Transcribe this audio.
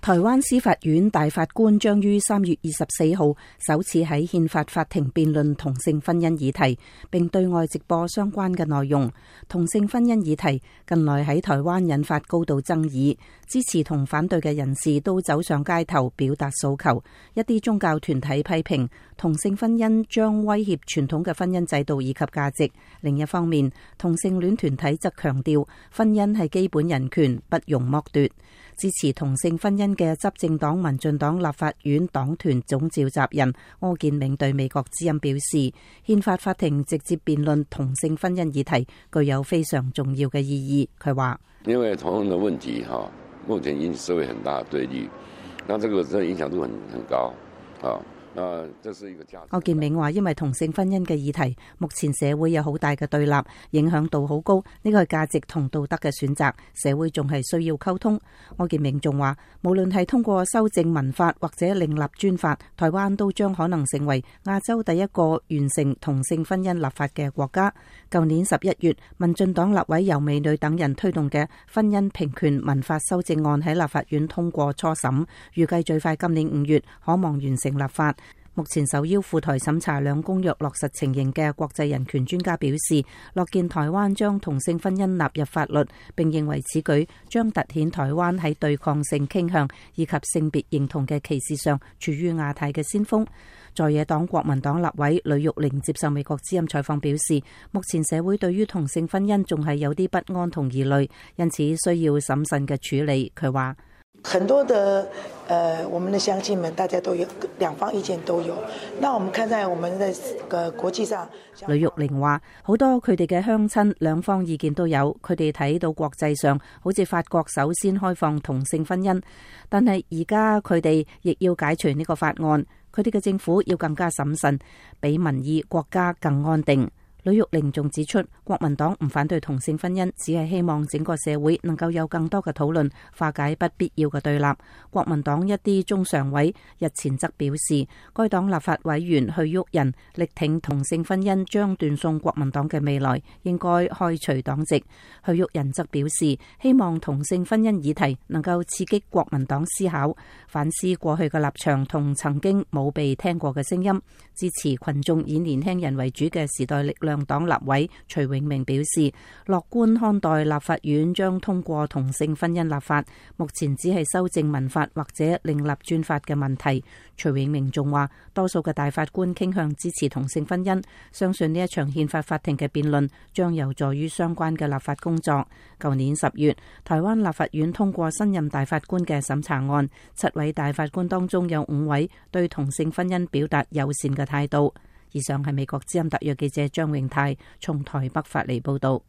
台灣司法院大法官將於3月24號首次喺憲法法庭辯論同性婚姻議題，並對外直播相關嘅內容。同性婚姻議題近來喺台灣引發高度爭議，支持同反對嘅人士都走上街頭表達訴求。一啲宗教團體批評同性婚姻將威脅傳統嘅婚姻制度以及價值。另一方面，同性戀團體則強調婚姻係基本人權，不容剝奪。支持同性婚姻嘅執政黨民進黨立法院黨團總召集人柯建銘對美國之音表示，憲法法庭直接辯論同性婚姻議題具有非常重要嘅意義。佢話： 因為同性的問題目前引起社會很大的對立，那這個影響度很高柯建銘話，因為同性婚姻嘅議題，目前社會有好大嘅對立，影響度好高，呢個係價值同道德嘅選擇，社會仲係需要溝通。柯建銘仲話，無論係通過修正民法或者另立專法，台灣都將可能成為亞洲第一個完成同性婚姻立法嘅國家。舊年11月，民進黨立委游美女等人推動嘅婚姻平權民法修正案喺立法院通過初審，預計最快今年5月可望完成立法。目前受邀赴台審查兩公約落實情形嘅國際人權專家表示，樂見台灣將同性婚姻納入法律，並認為此舉將凸顯台灣喺對抗性傾向以及性別認同嘅歧視上處於亞太嘅先鋒。在野黨國民黨立委呂玉玲接受美國之音採訪表示，目前社會對於同性婚姻仲係有啲不安同疑慮，因此需要審慎嘅處理。佢話： 很多的我們的鄉親們，大家都有兩方意見都有。那我們看在我們的國際上， 呂玉玲話，好多佢哋嘅鄉親兩方意見都有，佢哋睇到國際上好似法國首先開放同性婚姻，但係而家佢哋亦要解除呢個法案，佢哋嘅政府要更加審慎，比民意國家更安定。呂玉玲仲指出，國民黨唔反對同性婚姻，只係希望整個社會能夠有更多嘅討論，化解不必要嘅對立。國民黨一啲中常委日前則表示，該黨立法委員許旭仁力挺同性婚姻將斷送國民黨嘅未來，應該開除黨籍。許旭仁則表示，希望同性婚姻議題能夠刺激國民黨思考，反思過去嘅立場同曾經冇被聽過嘅聲音，支持群眾以年輕人為主嘅時代力量黨立委徐永明表示，樂觀看待立法院將通過同性婚姻立法，目前只係修正民法或者另立專法嘅問題。徐永明仲話，多數嘅大法官傾向支持同性婚姻，相信呢一場憲法法庭嘅辯論將有助於相關嘅立法工作。舊年10月，台灣立法院通過新任大法官嘅審查案，7位大法官當中有5位對同性婚姻表達友善嘅態度。以上係美國之音特約記者張永泰從台北發嚟報道。